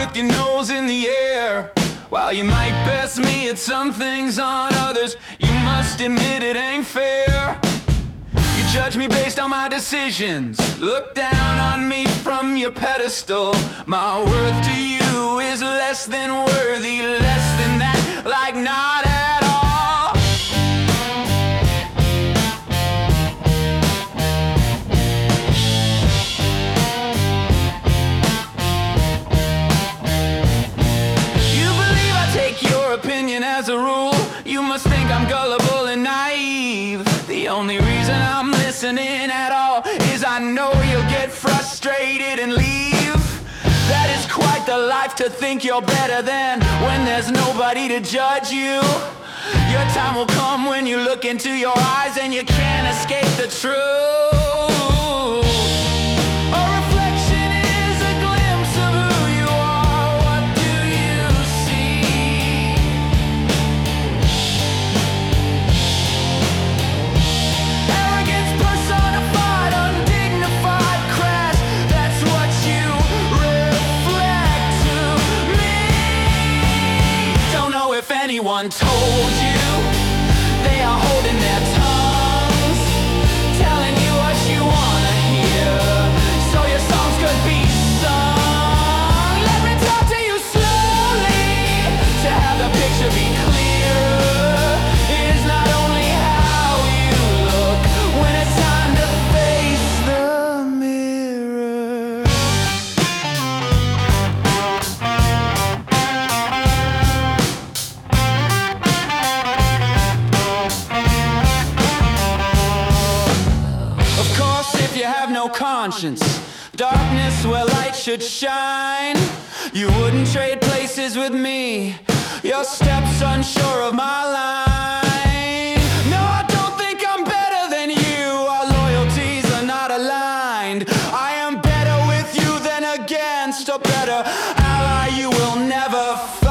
with your nose in the air. While you might best me at some things on others, you must admit it ain't fair. You judge me based on my decisions, look down on me from your pedestal. My worth to you is less than worthy, less than that, like not at all. You believe I take your opinion as a rule. You must think I'm gullible and naive. The only reason I'm listening at all is I know you'll get frustrated and leave. That is quite the life to think you're better than, when there's nobody to judge you. Your time will come when you look into your eyes and you can't escape the truth. A reflection is a glimpse of who you are. What do you see? Arrogance personified, undignified, crass. That's what you reflect to me. Don't know if anyone told you. They are holding their tongues, telling you what you wanna hear, so your songs could be sung. Let me talk to you slowly, to have the picture be clearer. It is not only how you look when it's time to face the mirror. Of course, if you have no conscience, darkness where light should shine, you wouldn't trade places with me. Your steps unsure of my line. No, I don't think I'm better than you. Our loyalties are not aligned. I am better with you than against, a better ally you will never find.